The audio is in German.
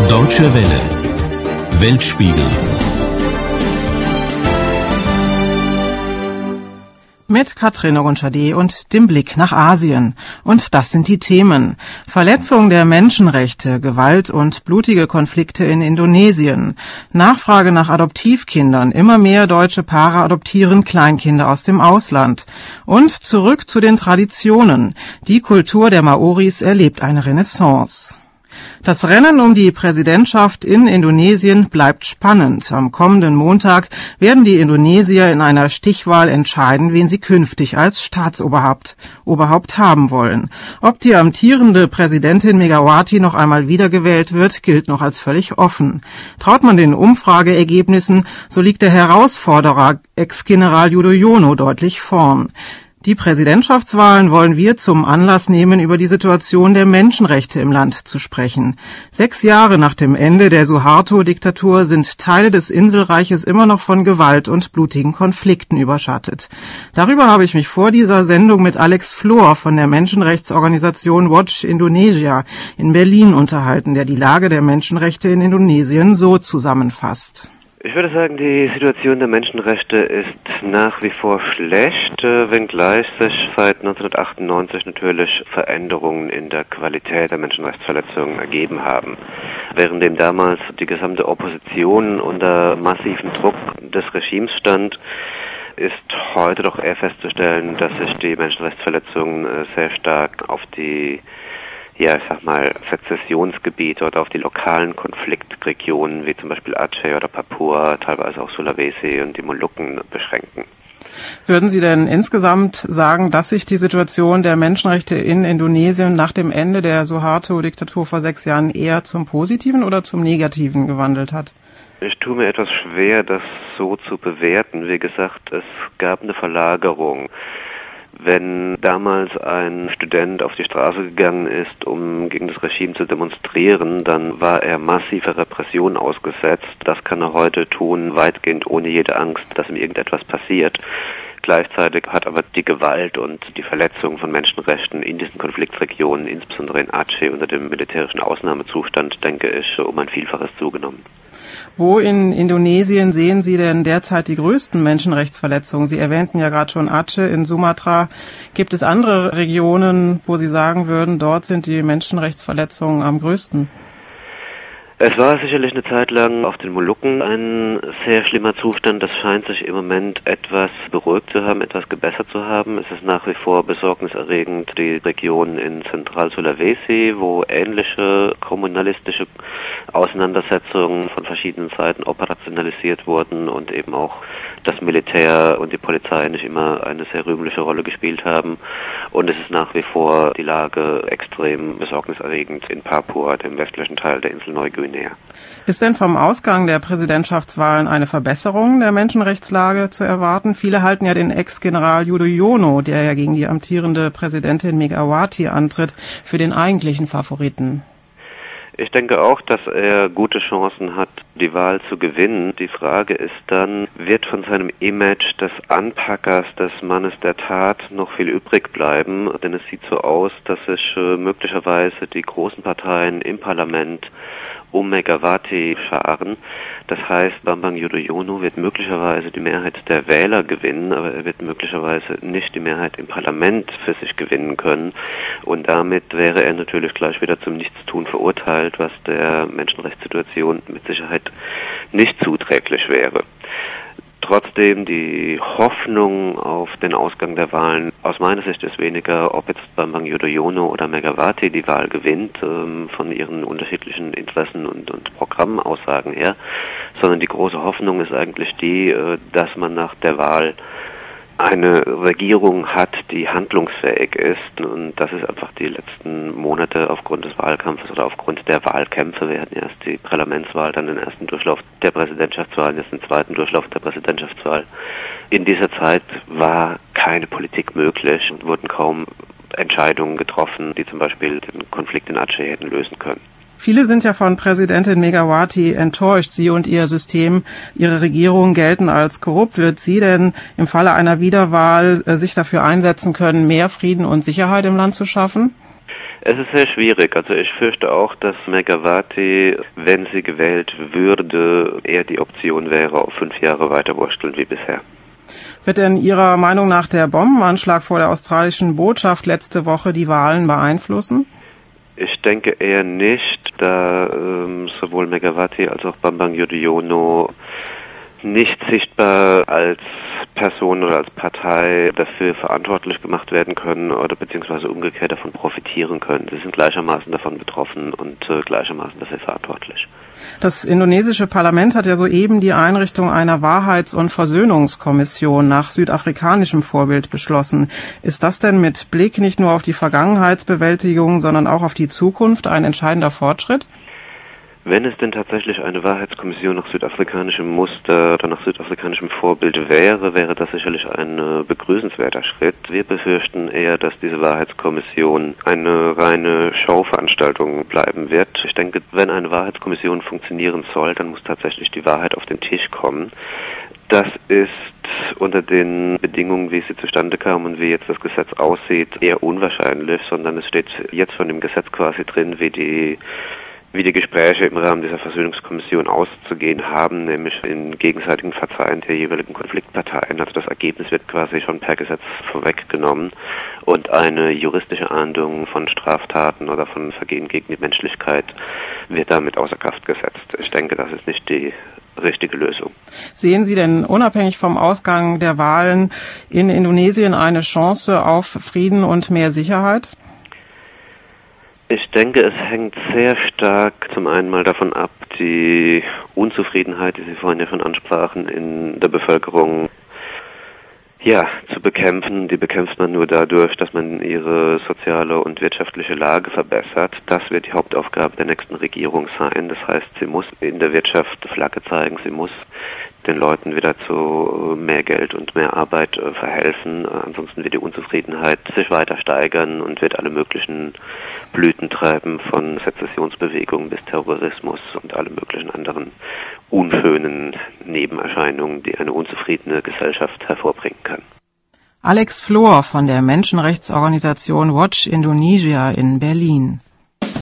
Deutsche Welle. Weltspiegel. Mit Katrin Ogunschade und dem Blick nach Asien. Und das sind die Themen: Verletzung der Menschenrechte, Gewalt und blutige Konflikte in Indonesien, Nachfrage nach Adoptivkindern, immer mehr deutsche Paare adoptieren Kleinkinder aus dem Ausland und zurück zu den Traditionen. Die Kultur der Maoris erlebt eine Renaissance. Das Rennen um die Präsidentschaft in Indonesien bleibt spannend. Am kommenden Montag werden die Indonesier in einer Stichwahl entscheiden, wen sie künftig als Staatsoberhaupt haben wollen. Ob die amtierende Präsidentin Megawati noch einmal wiedergewählt wird, gilt noch als völlig offen. Traut man den Umfrageergebnissen, so liegt der Herausforderer Ex-General Yudhoyono deutlich vorn. Die Präsidentschaftswahlen wollen wir zum Anlass nehmen, über die Situation der Menschenrechte im Land zu sprechen. 6 Jahre nach dem Ende der Suharto-Diktatur sind Teile des Inselreiches immer noch von Gewalt und blutigen Konflikten überschattet. Darüber habe ich mich vor dieser Sendung mit Alex Flor von der Menschenrechtsorganisation Watch Indonesia in Berlin unterhalten, der die Lage der Menschenrechte in Indonesien so zusammenfasst. Ich würde sagen, die Situation der Menschenrechte ist nach wie vor schlecht, wenngleich sich seit 1998 natürlich Veränderungen in der Qualität der Menschenrechtsverletzungen ergeben haben. Währenddem damals die gesamte Opposition unter massiven Druck des Regimes stand, ist heute doch eher festzustellen, dass sich die Menschenrechtsverletzungen sehr stark auf die Sezessionsgebiete oder auf die lokalen Konfliktregionen wie zum Beispiel Aceh oder Papua, teilweise auch Sulawesi und die Molukken beschränken. Würden Sie denn insgesamt sagen, dass sich die Situation der Menschenrechte in Indonesien nach dem Ende der Suharto-Diktatur vor 6 Jahren eher zum Positiven oder zum Negativen gewandelt hat? Ich tue mir etwas schwer, das so zu bewerten. Wie gesagt, es gab eine Verlagerung. Wenn damals ein Student auf die Straße gegangen ist, um gegen das Regime zu demonstrieren, dann war er massiver Repression ausgesetzt. Das kann er heute tun, weitgehend ohne jede Angst, dass ihm irgendetwas passiert. Gleichzeitig hat aber die Gewalt und die Verletzung von Menschenrechten in diesen Konfliktregionen, insbesondere in Aceh unter dem militärischen Ausnahmezustand, denke ich, um ein Vielfaches zugenommen. Wo in Indonesien sehen Sie denn derzeit die größten Menschenrechtsverletzungen? Sie erwähnten ja gerade schon Aceh in Sumatra. Gibt es andere Regionen, wo Sie sagen würden, dort sind die Menschenrechtsverletzungen am größten? Es war sicherlich eine Zeit lang auf den Molukken ein sehr schlimmer Zustand. Das scheint sich im Moment etwas beruhigt zu haben, etwas gebessert zu haben. Es ist nach wie vor besorgniserregend die Region in Zentral-Sulawesi, wo ähnliche kommunalistische Auseinandersetzungen von verschiedenen Seiten operationalisiert wurden und eben auch das Militär und die Polizei nicht immer eine sehr rühmliche Rolle gespielt haben. Und es ist nach wie vor die Lage extrem besorgniserregend in Papua, dem westlichen Teil der Insel Neuguinea. Ist denn vom Ausgang der Präsidentschaftswahlen eine Verbesserung der Menschenrechtslage zu erwarten? Viele halten ja den Ex-General Yudhoyono, der ja gegen die amtierende Präsidentin Megawati antritt, für den eigentlichen Favoriten. Ich denke auch, dass er gute Chancen hat, die Wahl zu gewinnen. Die Frage ist dann, wird von seinem Image des Anpackers, des Mannes der Tat noch viel übrig bleiben? Denn es sieht so aus, dass sich möglicherweise die großen Parteien im Parlament um Megawati scharen. Das heißt, Bambang Yudhoyono wird möglicherweise die Mehrheit der Wähler gewinnen, aber er wird möglicherweise nicht die Mehrheit im Parlament für sich gewinnen können. Und damit wäre er natürlich gleich wieder zum Nichtstun verurteilt, was der Menschenrechtssituation mit Sicherheit nicht zuträglich wäre. Trotzdem, die Hoffnung auf den Ausgang der Wahlen aus meiner Sicht ist weniger, ob jetzt Bambang Yudhoyono oder Megawati die Wahl gewinnt, von ihren unterschiedlichen Interessen und Programmaussagen her, sondern die große Hoffnung ist eigentlich die, dass man nach der Wahl eine Regierung hat, die handlungsfähig ist, und das ist einfach die letzten Monate aufgrund des Wahlkampfes oder aufgrund der Wahlkämpfe. Wir hatten erst die Parlamentswahl, dann den ersten Durchlauf der Präsidentschaftswahl, jetzt den zweiten Durchlauf der Präsidentschaftswahl. In dieser Zeit war keine Politik möglich und wurden kaum Entscheidungen getroffen, die zum Beispiel den Konflikt in Aceh hätten lösen können. Viele sind ja von Präsidentin Megawati enttäuscht. Sie und ihr System, ihre Regierung gelten als korrupt. Wird sie denn im Falle einer Wiederwahl sich dafür einsetzen können, mehr Frieden und Sicherheit im Land zu schaffen? Es ist sehr schwierig. Also ich fürchte auch, dass Megawati, wenn sie gewählt würde, eher die Option wäre, auf 5 Jahre weiter wursteln wie bisher. Wird denn Ihrer Meinung nach der Bombenanschlag vor der australischen Botschaft letzte Woche die Wahlen beeinflussen? Ich denke eher nicht, da sowohl Megawati als auch Bambang Yudhoyono nicht sichtbar als Person oder als Partei dafür verantwortlich gemacht werden können oder beziehungsweise umgekehrt davon profitieren können. Sie sind gleichermaßen davon betroffen und gleichermaßen dafür verantwortlich. Das indonesische Parlament hat ja soeben die Einrichtung einer Wahrheits- und Versöhnungskommission nach südafrikanischem Vorbild beschlossen. Ist das denn mit Blick nicht nur auf die Vergangenheitsbewältigung, sondern auch auf die Zukunft ein entscheidender Fortschritt? Wenn es denn tatsächlich eine Wahrheitskommission nach südafrikanischem Muster oder nach südafrikanischem Vorbild wäre, wäre das sicherlich ein begrüßenswerter Schritt. Wir befürchten eher, dass diese Wahrheitskommission eine reine Showveranstaltung bleiben wird. Ich denke, wenn eine Wahrheitskommission funktionieren soll, dann muss tatsächlich die Wahrheit auf den Tisch kommen. Das ist unter den Bedingungen, wie sie zustande kam und wie jetzt das Gesetz aussieht, eher unwahrscheinlich, sondern es steht jetzt von dem Gesetz quasi drin, wie die Gespräche im Rahmen dieser Versöhnungskommission auszugehen haben, nämlich in gegenseitigen Verzeihen der jeweiligen Konfliktparteien. Also das Ergebnis wird quasi schon per Gesetz vorweggenommen und eine juristische Ahndung von Straftaten oder von Vergehen gegen die Menschlichkeit wird damit außer Kraft gesetzt. Ich denke, das ist nicht die richtige Lösung. Sehen Sie denn unabhängig vom Ausgang der Wahlen in Indonesien eine Chance auf Frieden und mehr Sicherheit? Ich denke, es hängt sehr stark zum einen mal davon ab, die Unzufriedenheit, die Sie vorhin ja schon ansprachen, in der Bevölkerung zu bekämpfen. Die bekämpft man nur dadurch, dass man ihre soziale und wirtschaftliche Lage verbessert. Das wird die Hauptaufgabe der nächsten Regierung sein. Das heißt, sie muss in der Wirtschaft Flagge zeigen, sie muss den Leuten wieder zu mehr Geld und mehr Arbeit verhelfen. Ansonsten wird die Unzufriedenheit sich weiter steigern und wird alle möglichen Blüten treiben, von Sezessionsbewegungen bis Terrorismus und alle möglichen anderen unschönen Nebenerscheinungen, die eine unzufriedene Gesellschaft hervorbringen kann. Alex Flor von der Menschenrechtsorganisation Watch Indonesia in Berlin.